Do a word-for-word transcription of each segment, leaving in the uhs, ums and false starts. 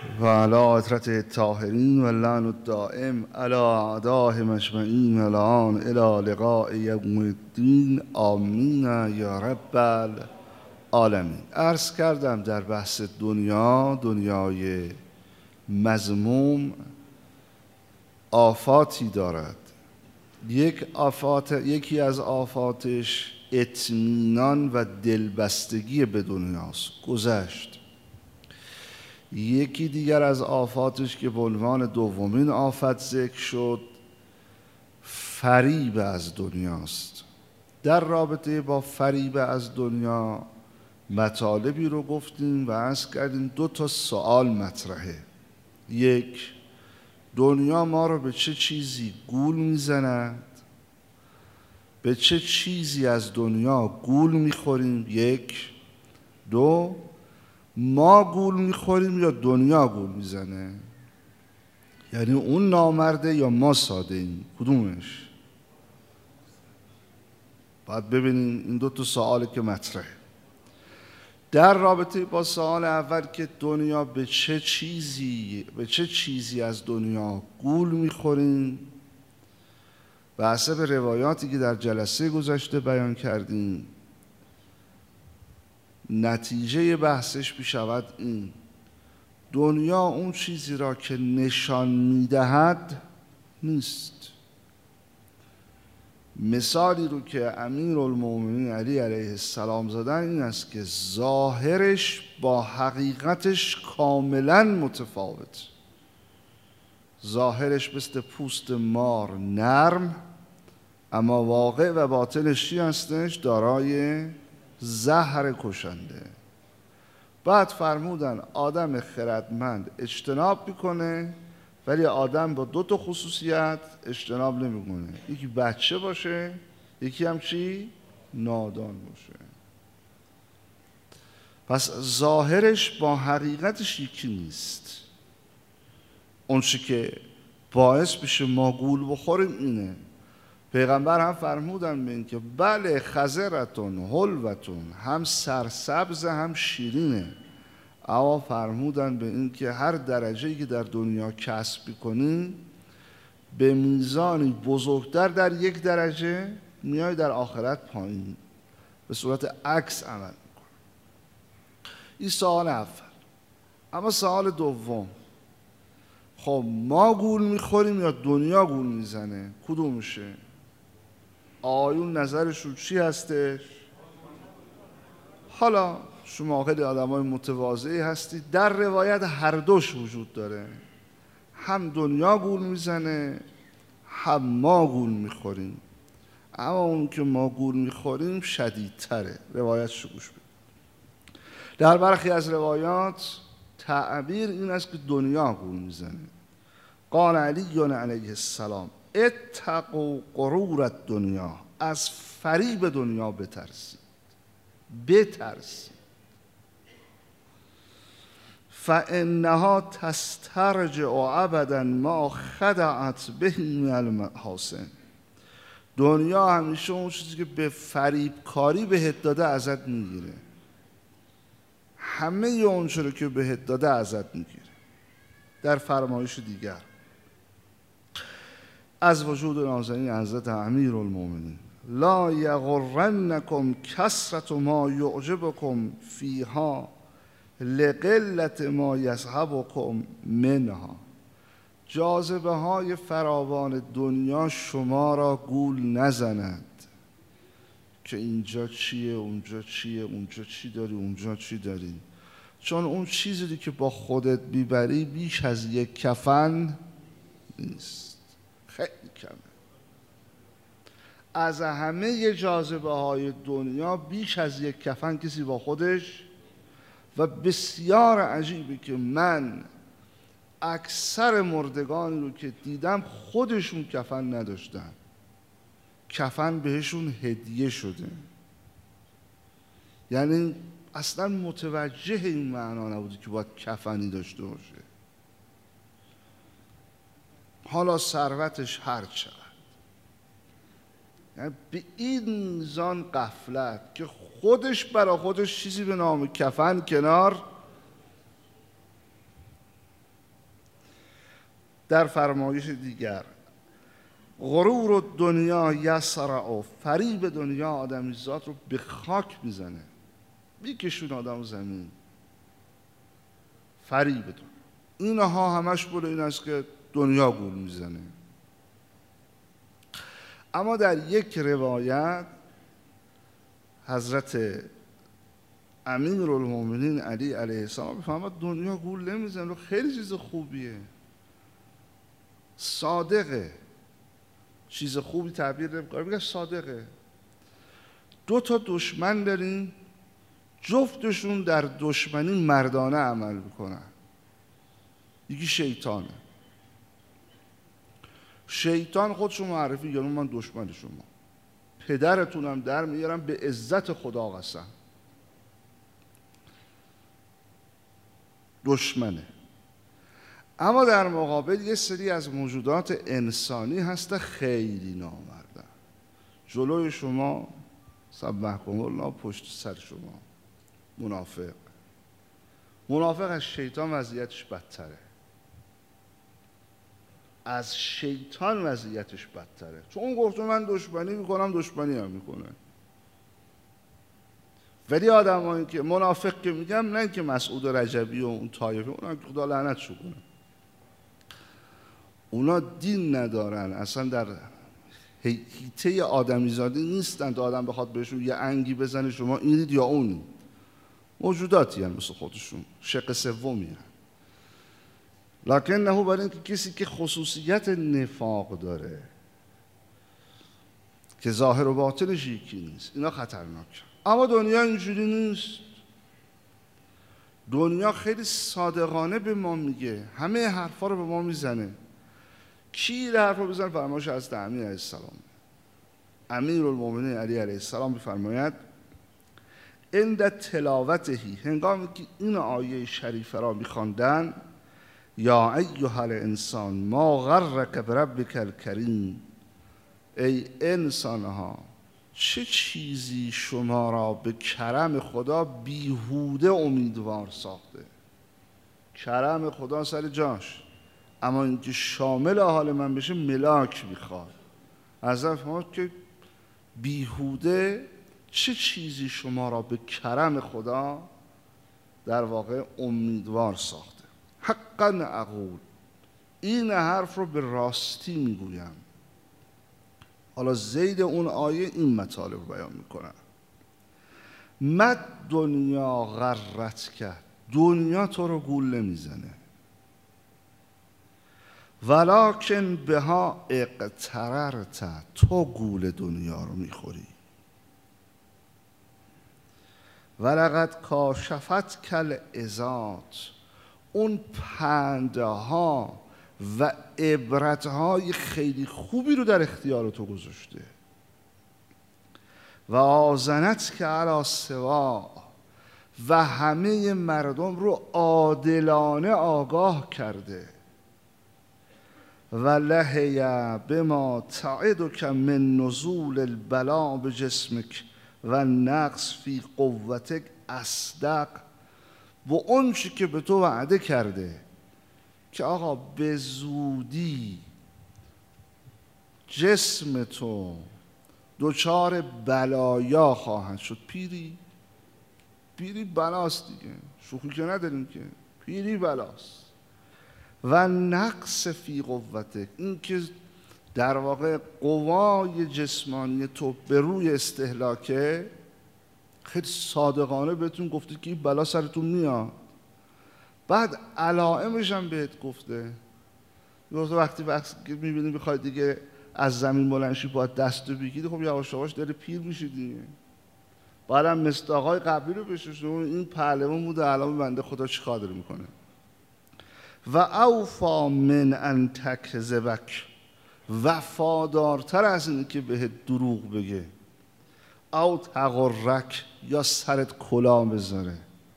و علی عطرت الطاهرین و اللعن الدائم علی اعدائهم اجمعین الان الی لقاء یوم الدین آمین یا رب العالمین. عرض کردم در بحث دنیا، دنیای مذموم آفاتی دارد. یک آفات، یکی از آفاتش اطمینان و دلبستگی به دنیاست، گذشت. یکی دیگر از آفاتش که به عنوان دومین آفت ذکر شد، فریب از دنیاست. در رابطه با فریب از دنیا مطالبی رو گفتیم و عرض کردیم دو تا سوال مطرحه. یک، دنیا ما رو به چه چیزی گول میزند؟ به چه چیزی از دنیا گول میخوریم؟ یک. دو، ما گول میخوریم یا دنیا گول میزنه؟ یعنی اون نامرده یا ما ساده ایم؟ کدومش؟ باید ببینیم این دو تا سوالی که مطرحه. در رابطه با سوال اول که دنیا به چه چیزی به چه چیزی از دنیا گول میخوریم، به حسب روایاتی که در جلسه گذشته بیان کردیم، نتیجه بحثش میشود این: دنیا اون چیزی را که نشان میدهد نیست. مثالی رو که امیرالمومنین علی علیه السلام زدن این است که ظاهرش با حقیقتش کاملا متفاوت. ظاهرش مثل پوست مار نرم، اما واقع و باطنش چی هستش؟ دارای زهر کشنده. بعد فرمودن آدم خردمند اجتناب میکنه، ولی آدم با دو تا خصوصیت اجتناب نمیکنه: یکی بچه باشه، یکی هم چی؟ نادان باشه. پس ظاهرش با حقیقتش یکی نیست. اون چی که باعث بشه ما گول بخوریم اینه. پیغمبر هم فرمودن به این که بله خضرتون حلوتون، هم سرسبز هم شیرینه، اما فرمودن به این که هر درجه‌ای که در دنیا کسب بکنی به میزانی بزرگتر در یک درجه میای در آخرت پایین، به صورت عکس عمل میکنه. این سوال اول. اما سوال دوم، خب ما گول میخوریم یا دنیا گول میزنه؟ کدومشه؟ آیون نظرشون چی هستش؟ حالا شما خیلی آدمای متواضعی هستید، در روایت هر دوش وجود داره. هم دنیا گول میزنه هم ما گول میخوریم، اما اون که ما گول میخوریم شدیدتره. روایتشو گوش بدید. در برخی از روایات تعبیر این است که دنیا گول میزنه. قال علی علیه السلام اتقوا غرور الدنیا، از فریب دنیا بترسید، بترسید. فانها تسترجع ابدا ما خدعت به من المحاسن. دنیا همیشه اون چیزی که به فریب کاری بهت داده ازت میگیره. همه اون چیزی که بهت داده ازت میگیره. در فرمایش دیگر از وجود نازنین حضرت امیرالمومنین: لا یغرنکم کثرت ما یعجبکم فیها لقلت ما یذهبکم منها. جاذبه های فراوان دنیا شما را گول نزند که اینجا چیه، اونجا چیه، اونجا چی داری، اونجا چی داری. چون اون چیزی که با خودت میبری بیش از یک کفن نیست، خیلی کمه. از همه جاذبه های دنیا بیش از یک کفن کسی با خودش. و بسیار عجیبه که من اکثر مردگانی رو که دیدم خودشون کفن نداشتن، کفن بهشون هدیه شده. یعنی اصلا متوجه این معنا نبوده که باید کفنی داشته باشه. حالا ثروتش هر چقدر، یعنی به این میزان غفلت که خودش برای خودش چیزی به نام کفن کنار در فرمایش دیگر غرور و دنیا یسرع و فریب دنیا آدمیزاد رو به خاک میزنه، میکشون آدم زمین. فریب دنیا اینها همش بوده این است که دنیا گول میزنه. اما در یک روایت حضرت امیرالمومنین علی علیه السلام بفرماد دنیا گول نمیزنه، خیلی چیز خوبیه، صادقه، چیز خوبی تعبیر نمی‌کنه، میگه صادقه. دو تا دشمن دارین، جفتشون در دشمنی مردانه عمل میکنن. یکی شیطانه، شیطان خودشو معرفی یعنی من دشمن شما، پدرتونم در میارم به عزت خدا قسم. دشمنه. اما در مقابل یه سری از موجودات انسانی هست خیلی نامردن، جلوی شما سبحکم الله، پشت سر شما منافق. منافق از شیطان وضعیتش بدتره، از شیطان وضعیتش بدتره، چون اون گفته من دشمنی میکنم، دشمنی هم میکنه. ولی آدم هایی که منافق که میگم نه که مسعود رجبی و اون طایفه، اونا که خدا لعنتشو کنه، اونا دین ندارن، اصلا در حیطه آدمیزادی نیستن تا آدم بخواد بهشون یه انگی بزنه شما اینید یا اونید. موجوداتی هم مثل خودشون، شق سومی هم. لکن نه برای اینکه کسی که خصوصیت نفاق داره که ظاهر و باطنش یکی نیست، اینا خطرناک. اما دنیا اینجوری نیست. دنیا خیلی صادقانه به ما میگه، همه حرفا رو به ما میزنه. کی حرف رو بزن؟ فرمایش از امیر علیه السلام. امیرالمومنین علی علیه السلام بفرماید عند تلاوتهی، هنگامی که این آیه شریفه را میخواندن، یا ایها الانسان ما غرک بربک الکریم، ای انسانها چه چیزی شما را به کرم خدا بیهوده امیدوار ساخته. کرم خدا سر جاش، اما اینکه شامل حال من بشه ملاک میخواد. از افراد که بیهوده چه چیزی شما را به کرم خدا در واقع امیدوار ساخته. حقا اقول، این حرف رو به راستی میگویم. حالا زید اون آیه این مطالب رو بیان میکنن. مد دنیا غرت کرد، دنیا تو رو گول نمیزنه، ولکن بها اقتررت، تو گول دنیا رو میخوری. ولقد کاشفت کل ازات، اون پندها و عبرتهای خیلی خوبی رو در اختیار تو گذاشته. و آزنت که علی سوا، و همه مردم رو عادلانه آگاه کرده. و لهی بما تعدک من نزول البلا به جسمک و نقص فی قوتک اصدق، و اون چی که به تو وعده کرده که آقا به زودی جسم تو دچار بلایا خواهد شد. پیری پیری بلاست دیگه، شوخی که نداریم که، پیری بلاست. و نقص فی قوتک، این که در واقع قوای جسمانی تو به روی استهلاکه، خیلی صادقانه بهتون گفته که این بلا سرتون میاد. بعد علائمش هم بهت گفته. وقتی وقتی میبینی بخوای دیگه از زمین بلنشی باید دستو بگیری، خب یواش یواش داره پیر میشی دیگه. بعدم مستاقای قبلی رو بشوش، این پهلوان بوده الان بنده خدا چی کار داره میکنه. و اوفا من ان تکذبک، وفادارتر از اینه که بهت دروغ بگه. او تغرک، یا سرت کلاه بذاره.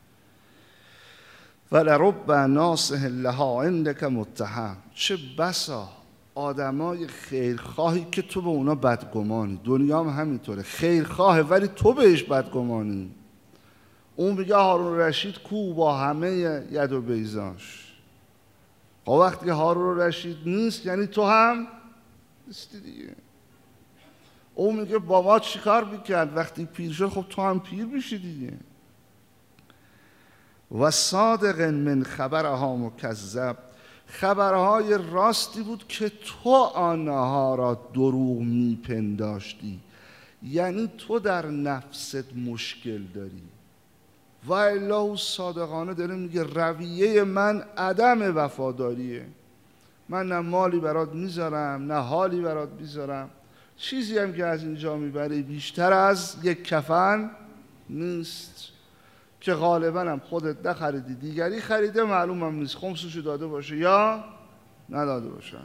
و لرب ناصح لها عندک متهم، چه بسا آدمای خیرخواهی که تو به اونا بدگمانی. دنیا هم همینطوره، خیرخواهه ولی تو بهش بدگمانی. اون میگه هارون رشید کو با همه ید و بیزاش، خب وقتی هارون رشید نیست یعنی تو هم نیستی دیگه. او میگه بابا چی کار میکرد وقتی پیر شد؟ خب تو هم پیر میشی دیگه. و صادق من خبرها مکذب، خبرهای راستی بود که تو آنها را دروغ میپنداشتی. یعنی تو در نفست مشکل داری. و الا او صادقانه داره میگه رویه من عدم وفاداریه. من نه مالی برات میذارم نه حالی برات میذارم، چیزی هم که از اینجا میبری بیشتر از یک کفن نیست که غالبا هم خودت نخریدی دیگری خریده، معلوم هم نیست خمسشو داده باشه یا نداده باشه.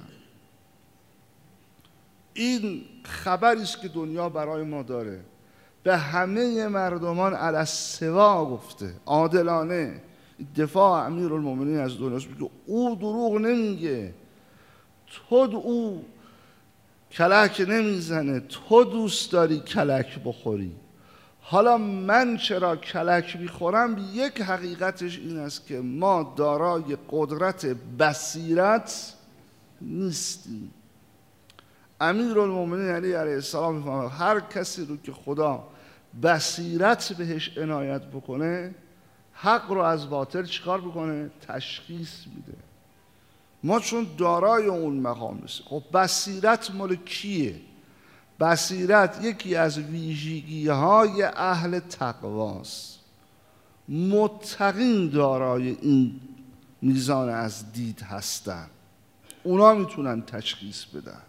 این خبری است که دنیا برای ما داره. به همه مردمان علی السوا گفته، عادلانه. دفاع امیرالمومنین از دنیاست، میگه او دروغ نمیگه، تو او کلک نمیزنه، تو دوست داری کلک بخوری. حالا من چرا کلک میخورم؟ یک حقیقتش این است که ما دارای قدرت بصیرت نیستیم. امیرالمومنین علی علیه السلام میفهمه هر کسی رو که خدا بصیرت بهش عنایت بکنه، حق رو از باطل چیکار بکنه؟ تشخیص میده. ما چون دارای اون مقام نیستیم. خب بصیرت مال کیه؟ بصیرت یکی از ویژگی های اهل تقواست. متقین دارای این میزان از دید هستن، اونا میتونن تشخیص بدن.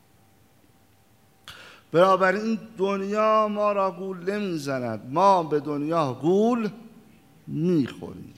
بنابراین دنیا ما را گول نمیزند، ما به دنیا گول میخوریم.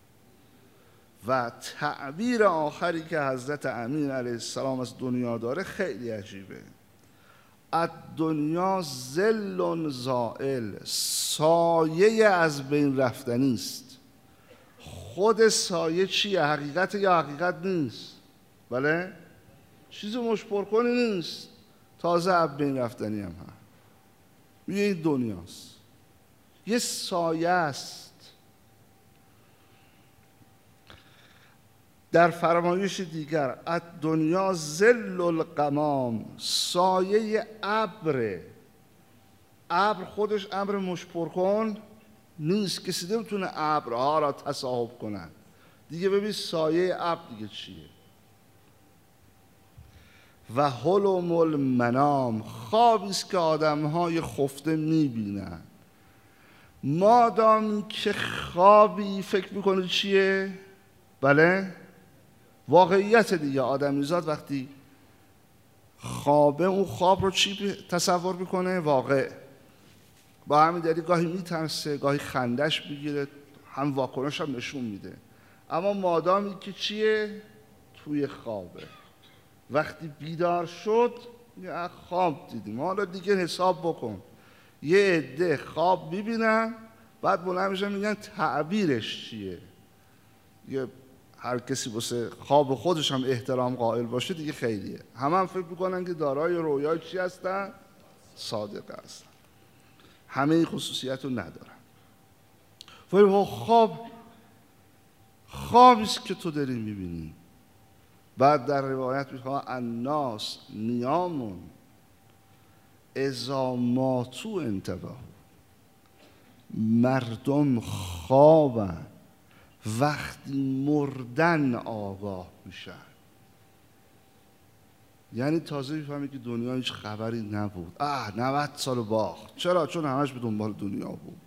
و تعبیر آخری که حضرت امین علیه السلام از دنیا داره خیلی عجیبه. الدنیا ظل زائل، سایه از بین رفتنی است. خود سایه چیه؟ حقیقت یا حقیقت نیست؟ بله؟ چیز مشپر کنی نیست، تازه از بین رفتنی هم هست. میگه این دنیاست، یه سایه است. در فرمایش دیگر الدنیا ظل الغمام، سایه ابر. ابر خودش ابر مشپر کن نیست، کسی نمیتونه ابرها را تصاحب کنن دیگه. ببین سایه ابر دیگه چیه؟ و حلم المنام، خوابی است که آدم‌های خفته می‌بینن. مادامی که خوابی فکر می‌کنه چیه؟ بله؟ واقعیت دیگه. آدمیزاد وقتی خوابه اون خواب رو چی تصور میکنه؟ واقع. با همین دلیل گاهی میترسه، گاهی خندش بگیره، هم واکنش هم نشون میده. اما مادامی که چیه؟ توی خوابه. وقتی بیدار شد یه خواب دیدیم، حالا دیگه حساب بکن. یه عده خواب میبینن بعد بلند میشن میگن تعبیرش چیه. یه هر کسی واسه خواب خودش هم احترام قائل باشه دیگه خیلیه. همه هم فکر میکنن که دارای رویای چی هستن؟ صادق هستن. همه این خصوصیت رو ندارن. ولی خواب خوابیست که تو داری میبینی. بعد در روایت میخواه الناس نیامون اذا ماتو انتبهوا، مردم خوابن وقتی مردن آگاه میشن. یعنی تازه میفهمی که دنیا هیچ خبری نبود. اه نود سال باخت. چرا؟ چون همش به دنبال دنیا بود.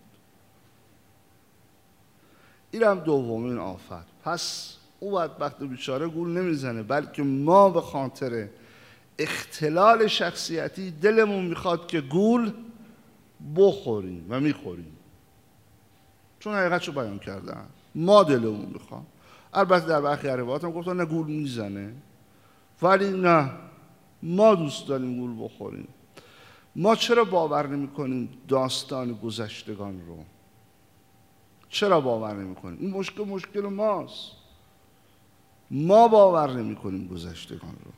این هم دومین آفت. پس او بدبخت بیچاره گول نمیزنه، بلکه ما به خاطر اختلال شخصیتی دلمون میخواد که گول بخوریم و میخوریم. چون حقیقتشو بیان کردن، ما دلمون میخواد. البته در برخی روایات هم گفتن نه گول میزنه، ولی نه، ما دوست داریم گول بخوریم. ما چرا باور نمی کنیم داستان گذشتگان رو؟ چرا باور نمی کنیم؟ این مشکل مشکل ماست. ما باور نمی کنیم گذشتگان رو.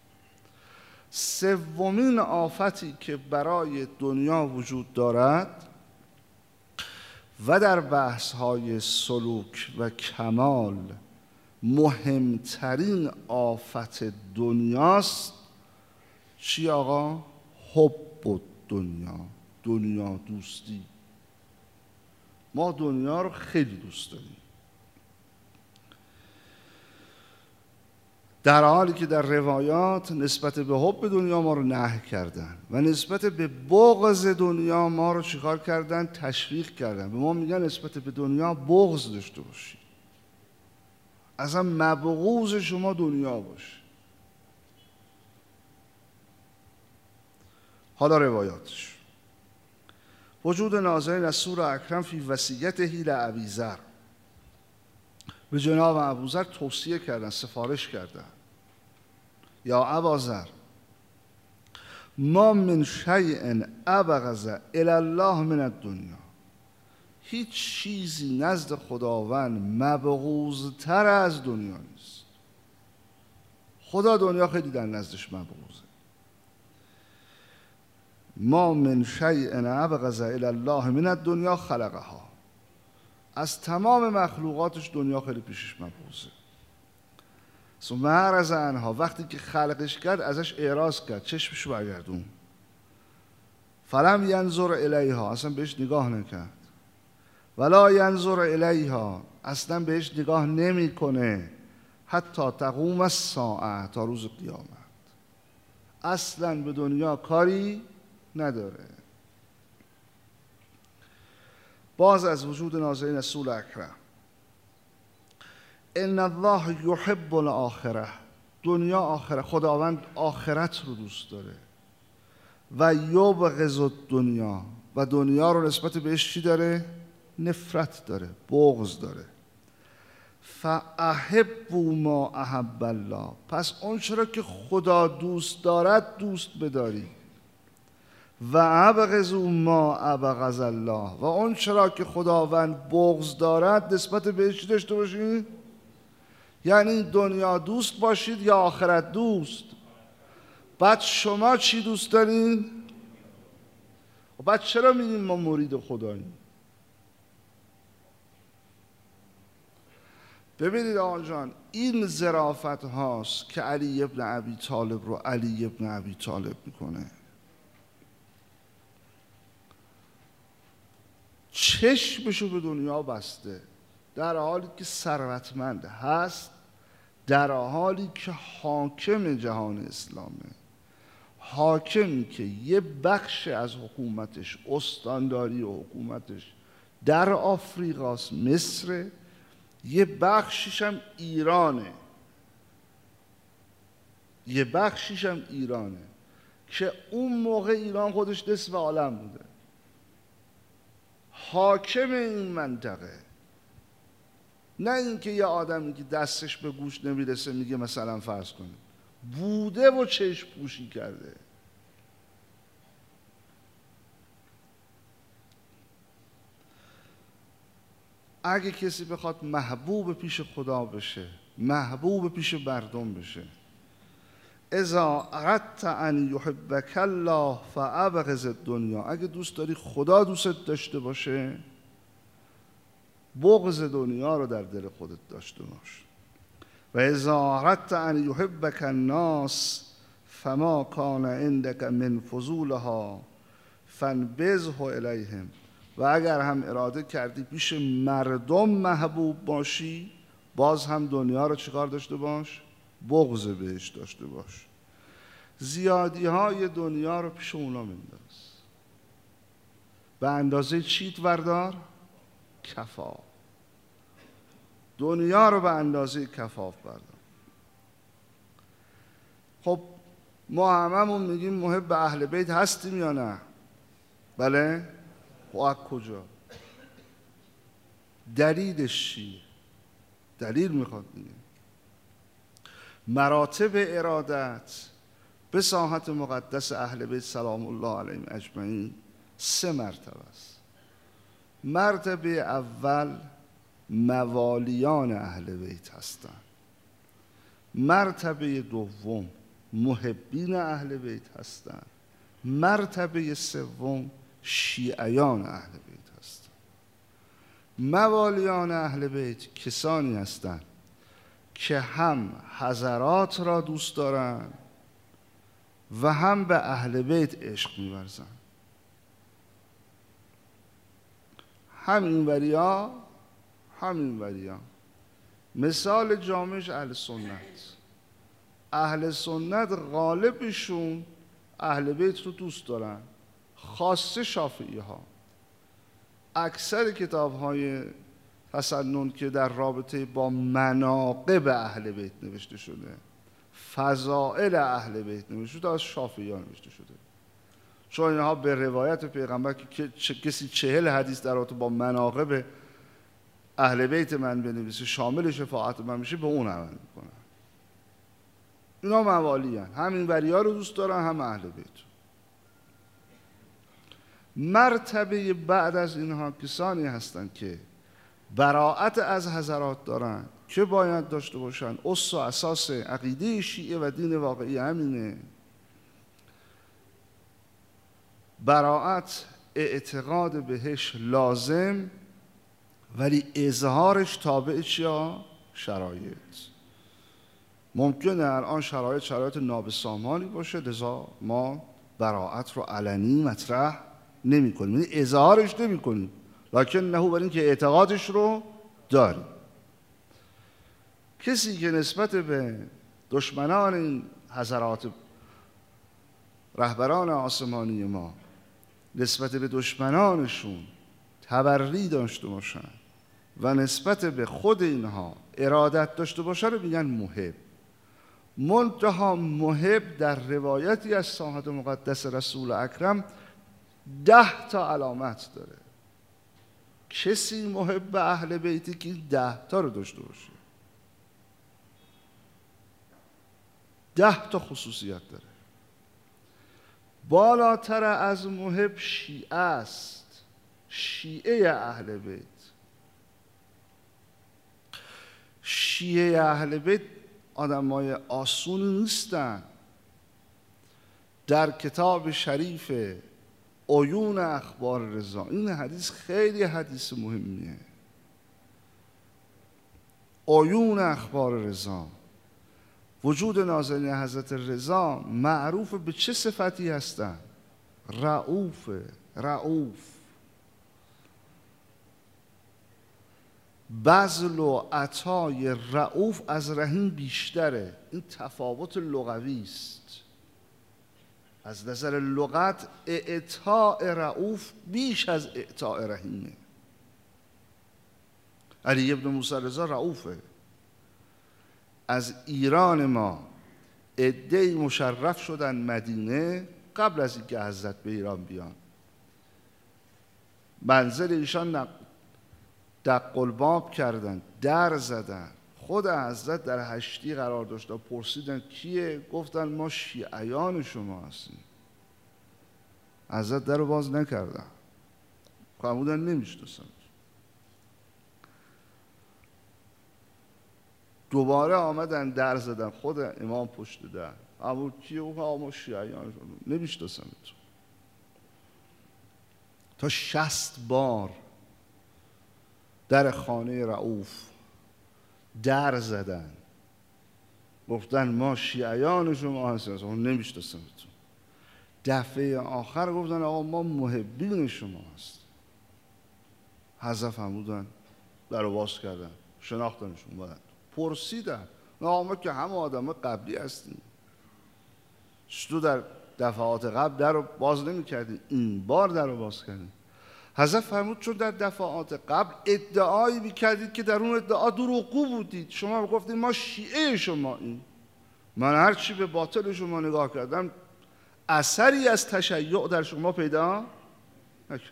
سومین آفتی که برای دنیا وجود دارد و در بحث‌های سلوک و کمال مهمترین آفت دنیاست چی آقا؟ حب دنیا، دنیا دوستی. ما دنیا رو خیلی دوست داریم، در حالی که در روایات نسبت به حب دنیا ما رو نهی کردن و نسبت به بغض دنیا ما رو چیکار کردن؟ تشویق کردن. به ما میگن نسبت به دنیا بغض داشته باشید، اصلا مبغوض شما دنیا باشه. حالا روایاتش: وجود ناظرین رسول اکرم فی وصیته لابی ذر، به جناب ابوذر توصیه کردن، سفارش کردن: یا اباذر ما من شیء ابغض الی الله من الدنیا، هیچ چیزی نزد خداوند مبغوض‌تر از دنیا نیست. خدا دنیا خیلی در نزدش مبغوضه. ما من شیء ابغض الی الله من الدنیا خلقها، از تمام مخلوقاتش دنیا خیلی پیشش مبغوضه. ثم اعرض عنها، وقتی که خلقش کرد ازش اعراض کرد، چشمشو برگردون. فلم ینظر الیها، اصلا بهش نگاه نکرد. ولا ینظر الیها، اصلا بهش نگاه نمیکنه. حتی تقوم الساعه، تا روز قیامت اصلا به دنیا کاری نداره. باز از وجود ناظرین رسول اکرم: ان الله یحب الاخره، دنیا آخره، خداوند آخرت رو دوست داره. و یبغض الدنیا، و دنیا رو نسبت بهش چی داره؟ نفرت داره، بغض داره. فاحبوا ما احب الله، پس اون چرا که خدا دوست دارد دوست بداری. و ابغضوا ما ابغض الله، و اون چرا که خداوند بغض دارد نسبت بهش چی داشته باشید؟ یعنی دنیا دوست باشید یا آخرت دوست؟ بعد شما چی دوست دارین؟ و بعد چرا میگیم ما مرید خداییم؟ ببینید آقا جان، این ظرافت هاست که علی ابن ابی طالب رو علی ابن ابی طالب میکنه. چشمشو به دنیا بسته، در حالی که ثروتمند هست، در حالی که حاکم جهان اسلامه، حاکمی که یه بخش از حکومتش، استانداری و حکومتش در آفریقاست، مصر، یه بخشیش هم ایرانه، یه بخشیش هم ایرانه که اون موقع ایران خودش نصف عالم بوده، حاکم این منطقه. نه اینکه یه آدمی که دستش به گوش نمیرسه میگه مثلا فرض کنید بوده و چشم پوشی کرده. اگه کسی بخواد محبوب پیش خدا بشه، محبوب پیش مردم بشه، اذا اردت ان یحبک الله فابغض الدنیا، اگه دوست داری خدا دوست داشته باشه، بغض دنیا رو در دل خودت داشته باش. و اذا اردت ان یحبک الناس فما کان عندک من فضولها فانبذه الیهم، و اگر هم اراده کردی پیش مردم محبوب باشی، باز هم دنیا رو چیکار داشته باش؟ بغض بهش داشته باش. زیادی های دنیا رو پیش اونا منداز. به اندازه چیت وردار؟ کفاف. دنیا رو به اندازه کفاف بردار. خب ما هممون میگیم محب اهل بیت هستیم یا نه؟ بله؟ خب از کجا؟ دلیلش چیه؟ دلیل میخواد دیگه. مراتب ارادت به ساحت مقدس اهل بیت سلام الله علیهم اجمعین سه مرتبه است. مرتبه اول موالیان اهل بیت هستند. مرتبه دوم محبین اهل بیت هستند. مرتبه سوم شیعیان اهل بیت هستند. موالیان اهل بیت کسانی هستند که هم حضرات را دوست دارند و هم به اهل بیت عشق می‌ورزند. هم این وریا هم این وریا. مثال جامعش اهل سنت. اهل سنت غالبشون اهل بیت رو دوست دارن، خاصه شافعی ها. اکثر کتاب های تسنن که در رابطه با مناقب اهل بیت نوشته شده، فضائل اهل بیت نوشته شده، از شافعی ها نوشته شده. چون اینها به روایت پیغمبر که کسی چهل حدیث در رابطه با مناقب اهل بیت من بنویسه شامل شفاعت من میشه، به اون عمل میکنن. اینا موالی هن. هم این وریا رو دوست دارن هم اهل بیت. مرتبه بعد از اینها کسانی هستند که براءت از حضرات دارن که باید داشته باشن. اصل و اساس عقیده شیعه و دین واقعی همینه. براءت اعتقاد بهش لازم، ولی اظهارش تابع چیا؟ شرایط. ممکنه الان شرایط شرایط نابسامانی باشه، لذا ما براءت رو علنی مطرح نمی کنیم، یعنی اظهارش نمی کنیم، لکن نه بر این که اعتقادش رو داریم. کسی که نسبت به دشمنان این حضرات رهبران آسمانی ما نسبت به دشمنانشون تبری داشته باشن و نسبت به خود اینها ارادت داشته باشه رو میگن محب. منتها محب در روایتی از ساحت مقدس رسول اکرم ده تا علامت داره. کسی محب اهل بیتی که ده تا رو داشته باشه، ده تا خصوصیت داره. بالاتر از محب شیعه است، شیعه اهل بیت. شیعه اهل بیت آدمای آسونی نیستن. در کتاب شریف عیون اخبار رضا، این حدیث خیلی حدیث مهمیه. عیون اخبار رضا، وجود نازنین حضرت رضا معروف به چه صفتی هستن؟ رؤوف. رؤوف بذل و عطای رؤوف از رحیم بیشتره. این تفاوت لغوی است. از نظر لغت اعطاء رؤوف بیش از اعطاء رحیمه. علی ابن موسی رضا رؤوفه. از ایران ما عده‌ای مشرف شدن مدینه قبل از اینکه حضرت به ایران بیان. منزل ایشان دقلباب کردن، در زدن. خود حضرت در هشتی قرار داشت. پرسیدن کیه؟ گفتن ما شیعیان شما هستیم. حضرت در رو باز نکردن، فرمودن نمیشناسن. دوباره آمدن در زدن، خود امام پشت در. اما کیه؟ او ما شیعیان شما نمیشناسن. تا شصت بار در خانه رؤوف در زدن، گفتن ما شیعیان شما هستیم، نمیشناسیم. دفعه آخر گفتن آقا ما محبین شما هستیم. حضرت فرمودن، در رو باز کردن، شناختنشون بودن، پرسیدن آقا ما که همه آدم قبلی هستیم، تو در دفعات قبل در رو باز نمی کردیم، این بار در رو باز کردیم. حضرت فرمود چون در دفعات قبل ادعایی میکردید که در اون ادعا دروغگو بودید. شما گفتید ما شیعه شما این. من هر چی به باطل شما نگاه کردم اثری از تشیع در شما پیدا نکرد.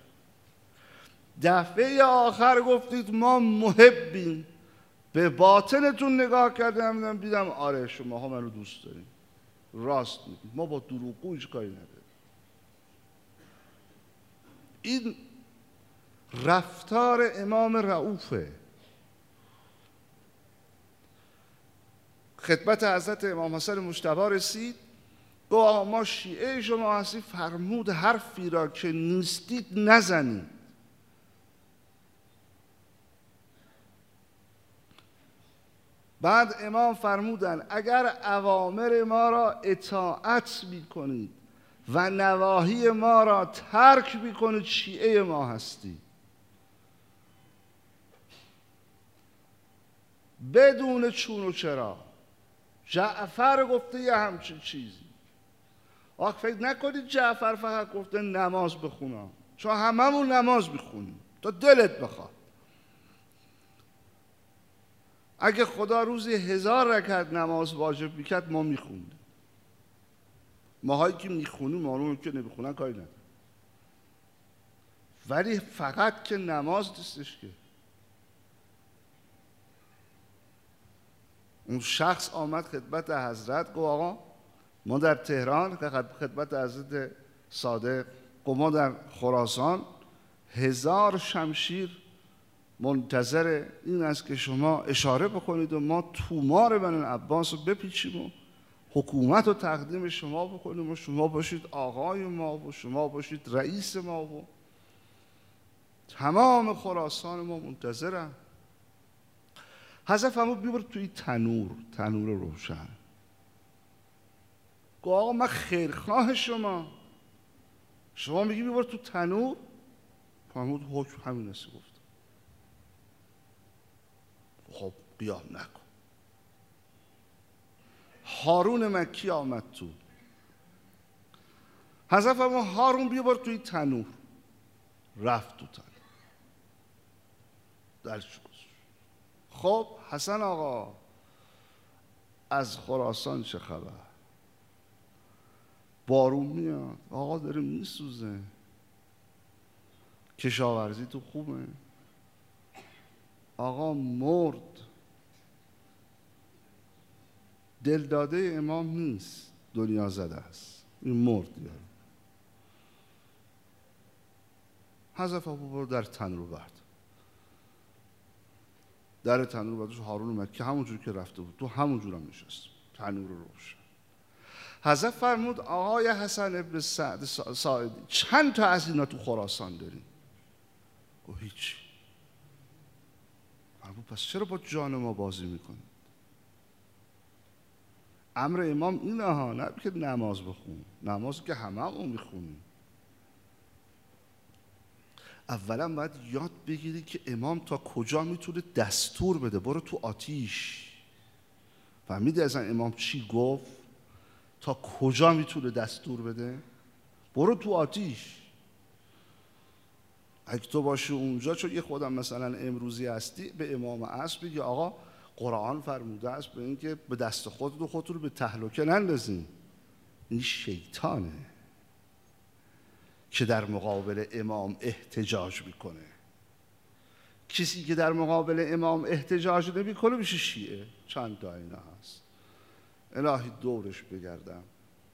دفعه آخر گفتید ما محبیم، به باطنتون نگاه کردم دیدم آره شما ها من رو دوست داریم، راست میگید، ما با دروغگو هیچ کاری نداریم. این رفتار امام رؤوفه. خدمت حضرت امام حسن مجتبی رسید، گفت ما شیعه شما هستیم. فرمود حرفی را که نیستید نزنید. بعد امام فرمودن اگر اوامر ما را اطاعت میکنید و نواهی ما را ترک میکنید شیعه ما هستی. بدون چون و چرا. جعفر گفته یه همچین چیزی. آخه فکر نکنید جعفر فقط گفته نماز بخونم، چون هممون نماز میخونیم تا دلت بخواد. اگه خدا روزی هزار رکعت نماز واجب میکرد ما میخوندیم. ماهایی که میخونیم معلومه که نمیخونن کاری نداره. ولی فقط که نماز نیستش که. اون شخص آمد خدمت حضرت گفت آقا ما در تهران خدمت حضرت صادق، گفت ما در خراسان هزار شمشیر منتظر این است که شما اشاره بکنید و ما تومار بنی العباس رو بپیچیم و حکومت رو تقدیم شما بکنیم و شما باشید آقای ما و شما باشید رئیس ما و تمام خراسان ما منتظرن. حضرت فرمود بیبر توی تنور، تنور روشن. گفت آقا من خیرخواه شما، شما میگی بیبر تو تنور؟ فرمود حکم همین است گفت. خب قیام نکن. هارون مکی آمد تو. حضرت فرمود هارون بیبر توی تنور. رفت تو تنور. درش گذاشت. خب حسن آقا از خراسان چه خبر؟ بارون میاد، آقا داره میسوزه، کشاورزی تو خوبه، آقا مرد. دلداده امام نیست، دنیا زده است، این مرد دیگه. حضرت ابوبکر در تنور برد، در تنور برداشت. هارون مکی همونجور که رفته بود تو همونجور هم نشست، تنور روشن. حضرت فرمود آقای حسن ابن سعد ساعدی چند تا از اینا تو خراسان داریم؟ گفت هیچ. فرمود پس چرا با جان ما بازی میکنی؟ امر امام اینه ها، نه که نماز بخون، نماز که همه همون میخونیم. اولا باید یاد بگیری که امام تا کجا میتونه دستور بده. برو تو آتیش. فهمیدی اصلا امام چی گفت؟ تا کجا میتونه دستور بده؟ برو تو آتیش. اگه تو باشی اونجا، چون یه خودم مثلا امروزی هستی، به امام عصر بگی آقا قرآن فرموده است به این که به دست خود و خودتون رو به تهلکه نندازین. این شیطانه که در مقابل امام احتجاج میکنه. کسی که در مقابل امام احتجاج نمیکنه میشه شیعه. چند تا اینا هست، الهی دورش بگردم.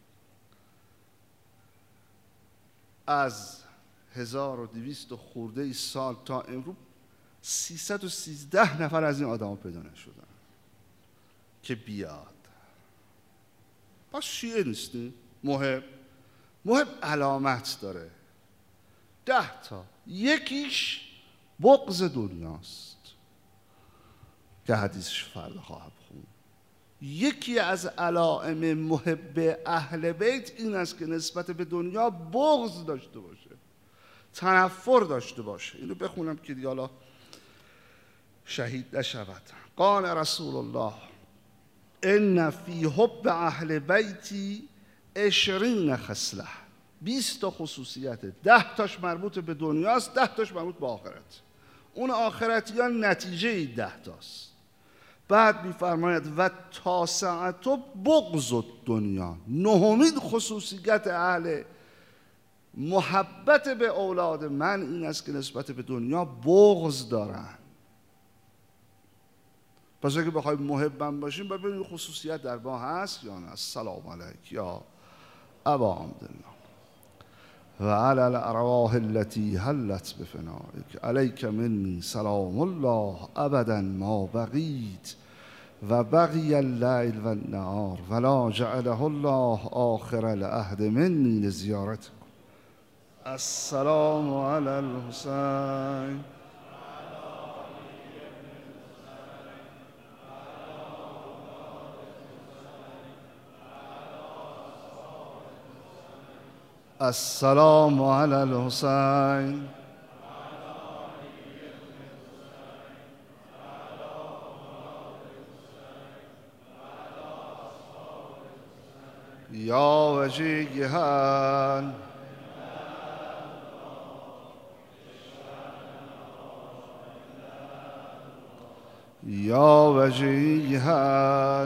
از هزار و دویست خورده ای سال تا امروز سیصد و سیزده نفر از این آدم ها پیدا نشدن که بیاد. پس شیعه نیستی؟ محب محب علامت داره، ده تا. یکیش بغض دنیاست که حدیثش فردا خواهم خوند. یکی از علائم محب اهل بیت این است که نسبت به دنیا بغض داشته باشه، تنفر داشته باشه. اینو بخونم که دیگه حالا شهید نشود. قال رسول الله ان فی حب اهل بیتی عشرین خصله. بیست تا خصوصیت، ده تاش مربوط به دنیاست، ده تاش مربوط به آخرت. اون آخرتیان نتیجه ده تاست. بعد میفرماید و تاسعت و بغض دنیا. نهمین خصوصیت اهل محبت به اولاد من این است که نسبت به دنیا بغض دارن. پس اگه بخوایم محبم باشیم باید ببینیم خصوصیت در ما هست یا نه. السلام علیک یا ابا عبدالله و علی الارواح التي حلت بفنائک علیک منی سلام الله ابدا ما بقیت و بقی اللیل و النهار ولا جعله الله آخر العهد منی لزیارتکم. السلام علی الحسین السلام علی الحسین یا وجیها یا وجیها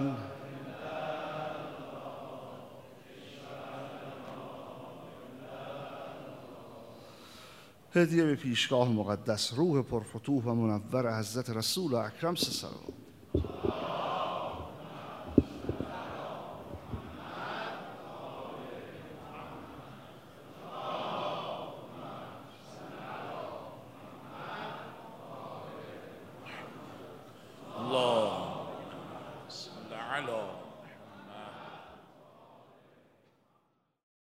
هدیه به پیشگاه مقدس روح پرفتوح و منور حضرت رسول اکرم صلی الله علیه و اللهم صل على